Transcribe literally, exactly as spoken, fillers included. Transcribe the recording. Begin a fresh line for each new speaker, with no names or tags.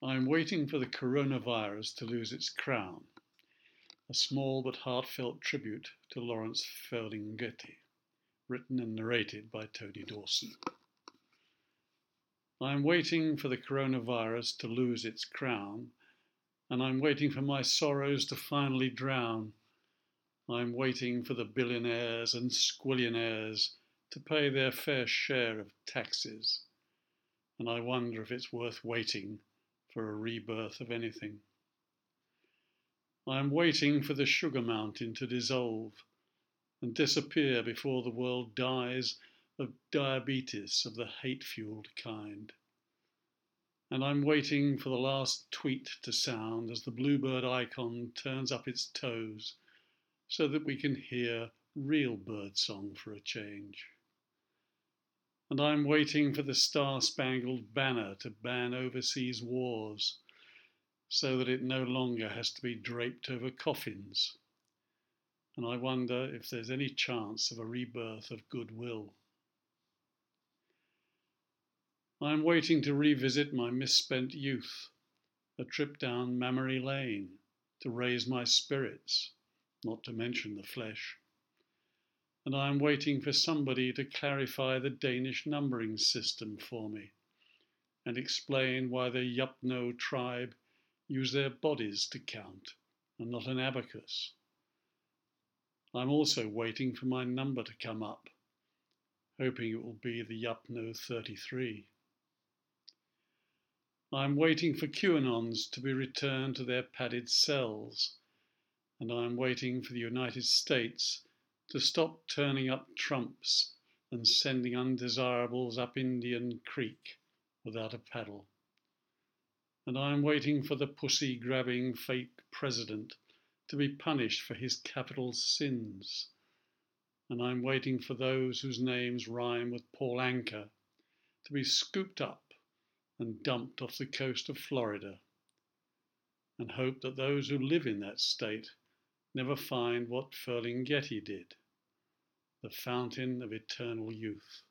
I'm waiting for the coronavirus to lose its crown. A small but heartfelt tribute to Lawrence Ferlinghetti, written and narrated by Tony Dawson. I'm waiting for the coronavirus to lose its crown, and I'm waiting for my sorrows to finally drown. I'm waiting for the billionaires and squillionaires to pay their fair share of taxes, and I wonder if it's worth waiting for a rebirth of anything. I'm waiting for the sugar mountain to dissolve and disappear before the world dies of diabetes of the hate-fueled kind. And I'm waiting for the last tweet to sound as the bluebird icon turns up its toes so that we can hear real birdsong for a change. And I'm waiting for the Star-Spangled Banner to ban overseas wars so that it no longer has to be draped over coffins. And I wonder if there's any chance of a rebirth of goodwill. I'm waiting to revisit my misspent youth, a trip down memory lane, to raise my spirits, not to mention the flesh. And I'm waiting for somebody to clarify the Danish numbering system for me and explain why the Yupno tribe use their bodies to count and not an abacus. I'm also waiting for my number to come up, hoping it will be the Yupno thirty-three. I'm waiting for QAnons to be returned to their padded cells, and I'm waiting for the United States to stop turning up Trumps and sending undesirables up Indian Creek without a paddle. And I'm waiting for the pussy-grabbing fake president to be punished for his capital sins. And I'm waiting for those whose names rhyme with Paul Anka to be scooped up and dumped off the coast of Florida, and hope that those who live in that state never find what Ferlinghetti did, the fountain of eternal youth.